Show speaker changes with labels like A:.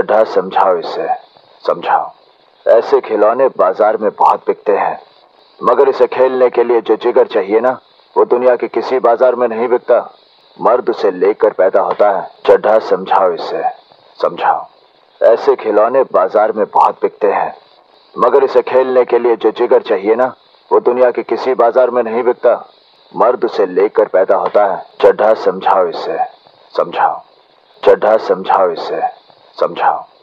A: चड्ढा समझाओ इसे, समझाओ। ऐसे खिलौने बाजार में बहुत बिकते हैं, मगर इसे खेलने के लिए जो जिगर चाहिए ना, वो दुनिया के किसी बाजार में नहीं बिकता। मर्द उसे लेकर पैदा होता है। चड्ढा समझाओ इसे, समझाओ। ऐसे खिलौने बाजार में बहुत बिकते हैं, मगर इसे खेलने के लिए जो जिगर चाहिए ना, वो दुनिया के किसी बाजार में नहीं बिकता। मर्द उसे लेकर पैदा होता है। चड्ढा समझाओ इसे, समझाओ। चड्ढा समझाओ इसे, समझाओ।